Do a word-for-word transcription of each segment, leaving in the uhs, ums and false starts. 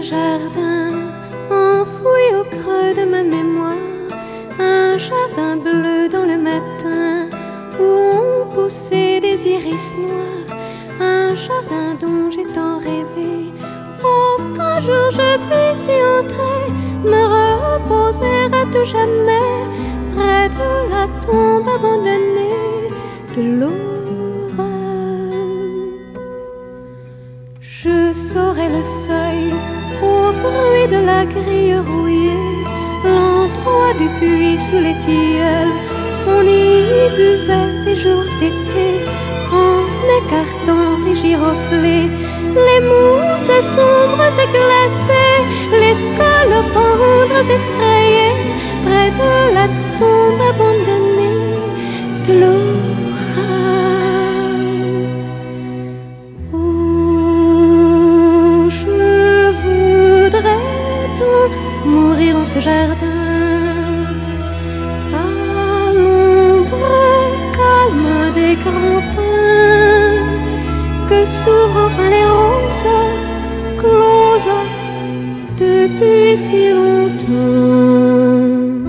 jardin enfoui au creux de ma mémoire, un jardin bleu dans le matin où ont poussé des iris noirs, un jardin dont j'ai tant rêvé. Oh, qu'un jour je puisse y entrer, me reposer à tout jamais près de la tombe abandonnée de l'aurore. Je saurai le seuil au bruit de la grille rouillée, l'endroit du puits sous les tilleuls. On y buvait les jours d'été en écartant les giroflées, les mousses sombres et glacées, les scolopendres effrayés près de la tombe abandonnée de l'orage. Oh, je voudrais tant mourir en ce jardin, des grands pins, que s'ouvrent enfin les roses closes depuis si longtemps.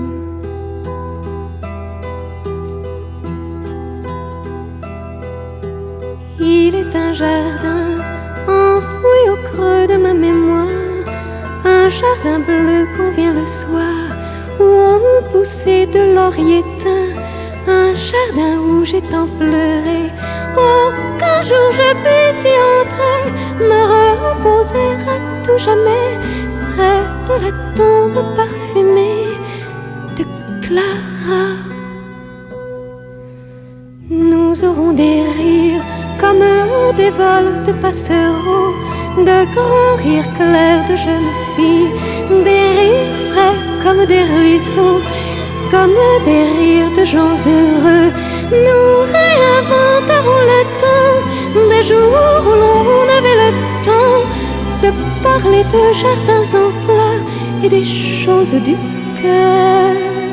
Il est un jardin enfoui au creux de ma mémoire, un jardin bleu qu'on vient le soir où on poussait de laurier teint, un jardin où j'ai tant pleuré. Oh, qu'un jour je puisse y entrer, me reposer à tout jamais près de la tombe parfumée de Clara. Nous aurons des rires comme des vols de passereaux, de grands rires clairs de jeunes filles, des rires frais comme des ruisseaux, comme des rires de gens heureux. Nous réinventerons le temps des jours où l'on avait le temps de parler de jardins en fleurs et des choses du cœur.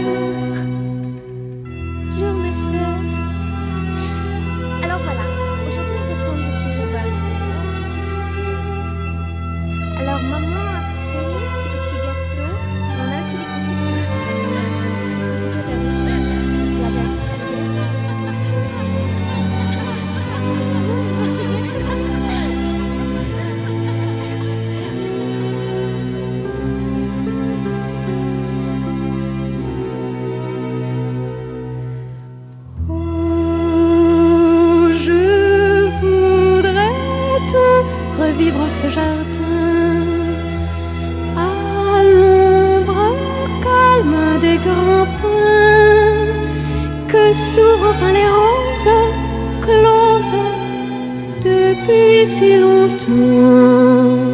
Bonjour ma chère. Alors voilà, aujourd'hui on va prendre le thé là-bas. Alors maman a fait des petits gâteaux, on a aussi des confitures. Revivre en ce jardin, à l'ombre calme des grands pins, que s'ouvrent enfin les roses closes depuis si longtemps.